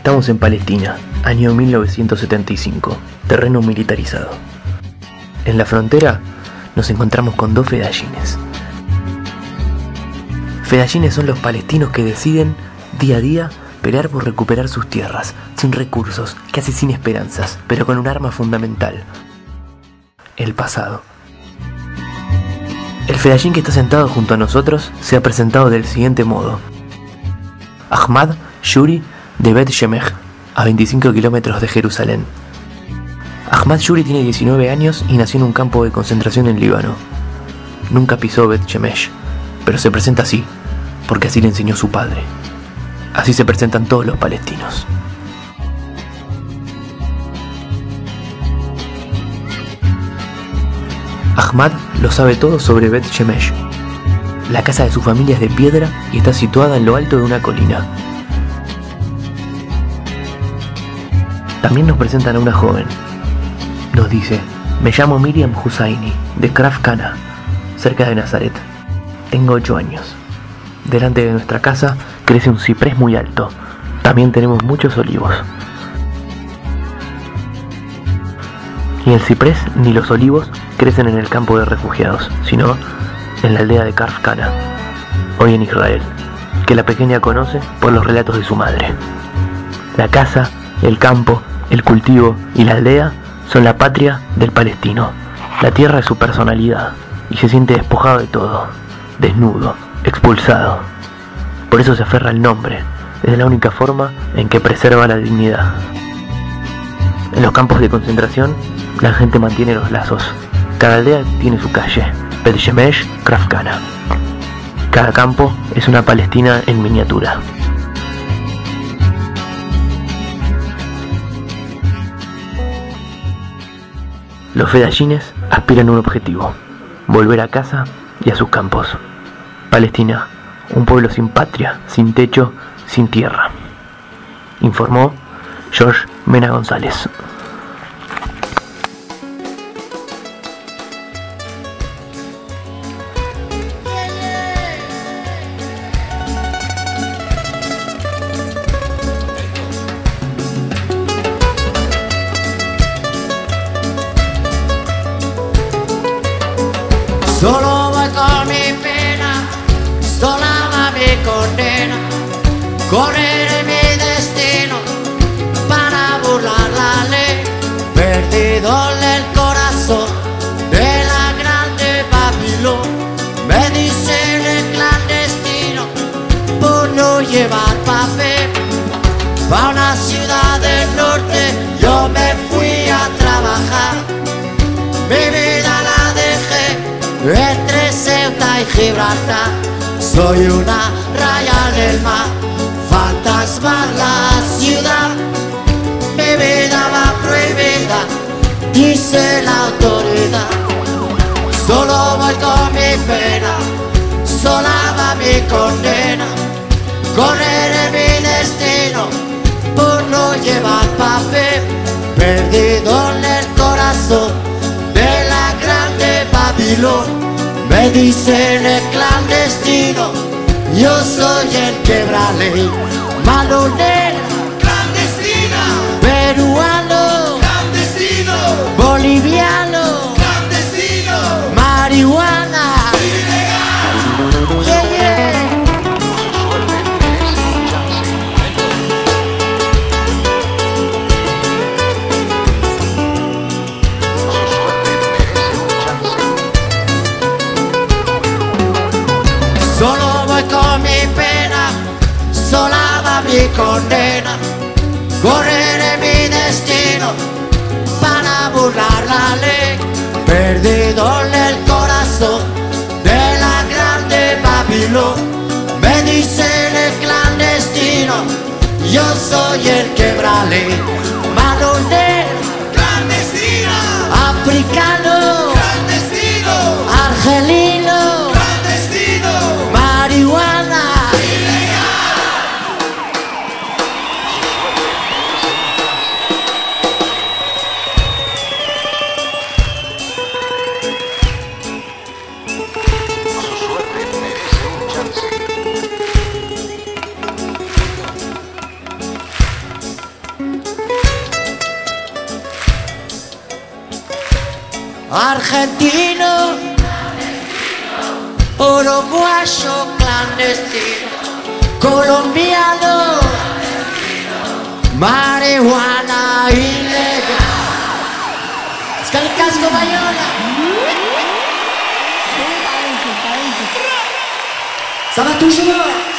Estamos en Palestina, año 1975, terreno militarizado. En la frontera nos encontramos con dos fedayines. Fedayines son los palestinos que deciden, día a día, pelear por recuperar sus tierras, sin recursos, casi sin esperanzas, pero con un arma fundamental: el pasado. El fedayín que está sentado junto a nosotros se ha presentado del siguiente modo: Ahmad Shuri de Bet Shemesh, a 25 kilómetros de Jerusalén. Ahmad Shuri tiene 19 años y nació en un campo de concentración en Líbano. Nunca pisó Bet Shemesh, pero se presenta así, porque así le enseñó su padre. Así se presentan todos los palestinos. Ahmad lo sabe todo sobre Bet Shemesh. La casa de su familia es de piedra y está situada en lo alto de una colina. También nos presentan a una joven. Nos dice: me llamo Miriam Hussaini, de Kraf Kana, cerca de Nazaret. Tengo 8 años. Delante de nuestra casa crece un ciprés muy alto. También tenemos muchos olivos. Ni el ciprés ni los olivos crecen en el campo de refugiados, sino en la aldea de Kraf Kana, hoy en Israel, que la pequeña conoce por los relatos de su madre. La casa, el campo, el cultivo y la aldea son la patria del palestino. La tierra es su personalidad y se siente despojado de todo, desnudo, expulsado. Por eso se aferra al nombre, es la única forma en que preserva la dignidad. En los campos de concentración, la gente mantiene los lazos. Cada aldea tiene su calle: Bet Shemesh, Kraf Kana. Cada campo es una Palestina en miniatura. Los fedayines aspiran a un objetivo: volver a casa y a sus campos. Palestina, un pueblo sin patria, sin techo, sin tierra. Informó George Mena González. Solo voy con mi pena, sola va mi condena. Correré mi destino para burlar la ley. Perdido en el corazón de la grande Babilón. Me dicen el clandestino por no llevar papel. Pa' una ciudad del norte yo me fui a trabajar. Mi vida la dejé entre Ceuta y Gibraltar. Soy una raya del mar, fantasma la ciudad. Mi vida va prohibida, dice la autoridad. Solo voy con mi pena, sola va mi condena. Correré mi destino por no llevar papel. Perdido en el corazón de la grande Babilón. Me dicen el clandestino, yo soy el quebrale. Mano negra, clandestina, peruano, clandestino, boliviano, clandestino, marihuana, ilegal. yeah, yeah. Solo voy con mi pena, sola va mi condena. Correré mi destino para burlar la ley. Perdido en el corazón de la grande Babilón. Me dicen el clandestino, yo soy el quebrale. Mano negra, Clandestina, africano, clandestino, argelino, clandestino, marihuana. argentino, uruguayo clandestino, colombiano, marihuana ilegal. Escalicasco Bayona. Ça va toujours.